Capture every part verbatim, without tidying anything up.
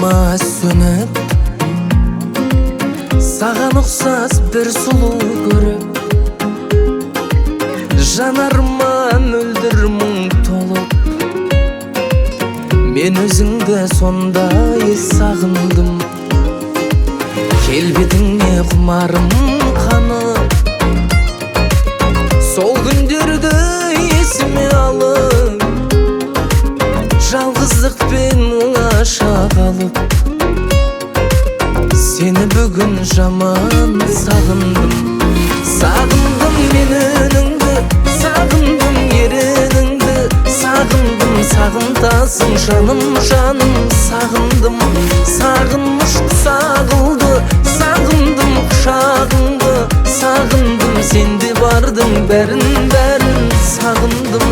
жанарыма сөніп, саған ұқсас бір сұлу көріп, жанарыма мөлдір мұң толып, мен өзіңді сондай сағындым. Келбетіңе құмарым қанып, сол күндерді есіме алып, жалғыздықпен оңаша қалып, сені бүгін жаман сағындым. Сағындым мен үніңді, сағындым ерініңді, сағындым сағынтасың жаным жаным. Сағындым сағыныш құса қылды, сағындым құшағыңды, сағындым сенде бардың бәрін бәрін сағындым.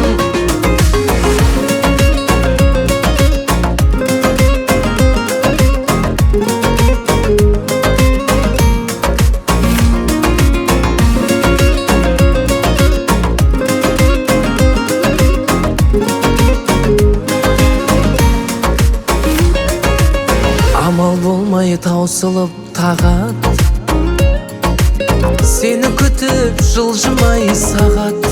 Амал болмай таусылып тағат, сені күтіп жылжымай сағат,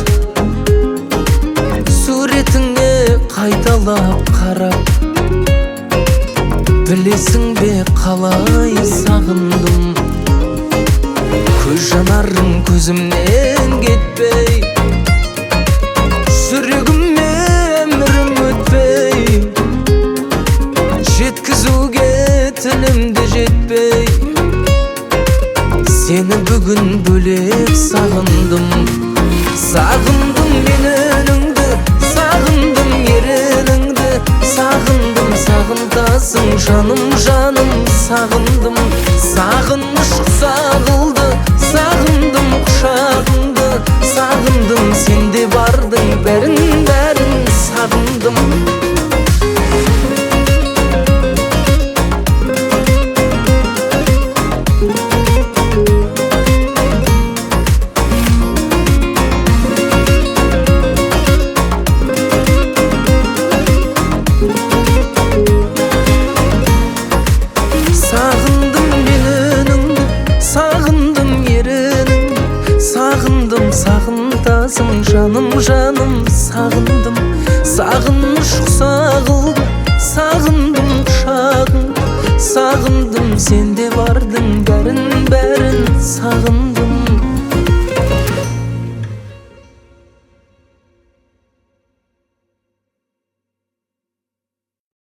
суретіңе қайталап қарап, білесің бе қалай сағындым. Көз жанарың көзімнен кетпей, жүрегіме өмірім өтпей, жеткізуге тілімде жетпей, сені бүгін бөлек сағындым. Сағындым мен үніңді, сағындым ерініңді, сағындым сағынтасың жаным жаным. Сағындым сағыныш құса қылды, сағындым құшағыңды, сағындым сенде бардың бәрін бәрін сағындым. Сағынтасың жаным жаным. Сағындым сағыныш құса қылды, сағындым құшағың, сағындым сенде бардың бәрін бәрін сағындым.